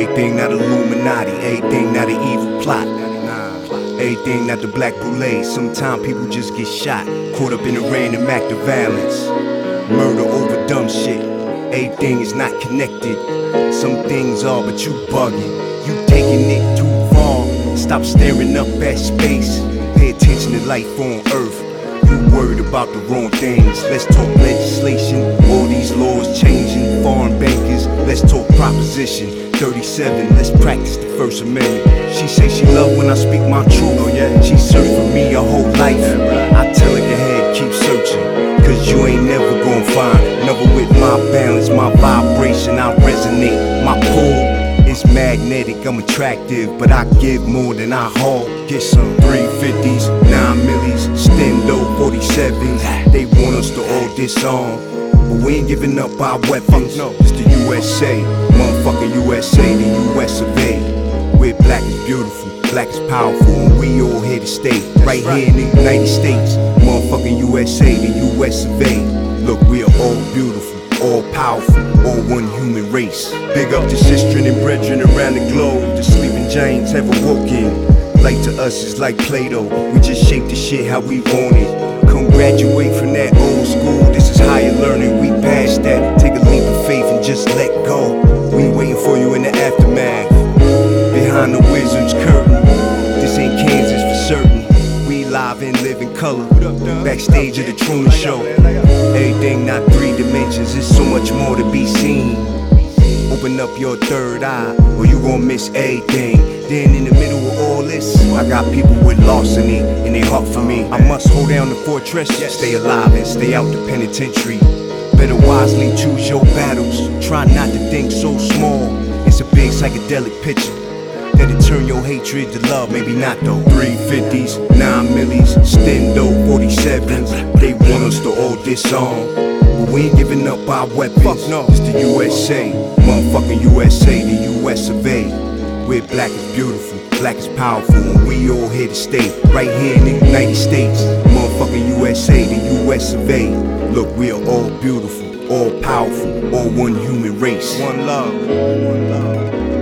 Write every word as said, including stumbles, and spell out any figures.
Everything not Illuminati, everything not an evil plot. Everything not the black boule. Sometimes people just get shot, caught up in a random act of violence. Murder over dumb shit. Everything is not connected. Some things are, but you bugging. You taking it too far. Stop staring up at space. Pay attention to life on earth. You worried about the wrong things. Let's talk legislation. All these laws changing. Foreign bankers. Let's talk proposition thirty-seven, let's practice the First Amendment. She say she love when I speak my truth. Oh yeah, she searched for me her whole life. I tell her go ahead, keep searching, cause you ain't never gonna find. Never with my balance, my vibration, I resonate. My pull is magnetic, I'm attractive, but I give more than I haul. Get some three fifties, nine millis, Stendo forty-sevens. They want us to all disarm, but we ain't giving up our weapons. No, it's the U S A, motherfucking U S A, the U S of A. Where black is beautiful, black is powerful, and we all here to stay. Right here in the United States, motherfucking U S A, the U S of A. Look, we are all beautiful, all powerful, all one human race. Big up to sistren and brethren around the globe. The sleeping giants have awoken. Light to us is like Play-Doh, we just shape the shit how we want it. Come graduate from that old school, this is higher learning, we past that. Take a leap of faith and just let go. We waiting for you in the aftermath, behind the wizard's curtain. This ain't Kansas for certain, we live and live in color. Backstage of the Truman Show, everything not three dimensions, there's so much more to be seen. Open up your third eye, or you gon' miss everything. Then in the middle of all this, I got people with larceny in their heart for me. I must hold down the fortress, stay alive and stay out the penitentiary. Better wisely choose your battles, try not to think so small. It's a big psychedelic picture that'll turn your hatred to love, maybe not though. three fifties, nine millis, Stendo forty-sevens. They want us to all disarm, but we ain't giving up our weapons. Fuck no, it's the U S A, motherfucking U S A, the U S of A. Where black is beautiful, black is powerful, and we all here to stay. Right here in the United States, motherfucking U S A, the U S of A. Look, we are all beautiful, all powerful, all one human race. One love, one love.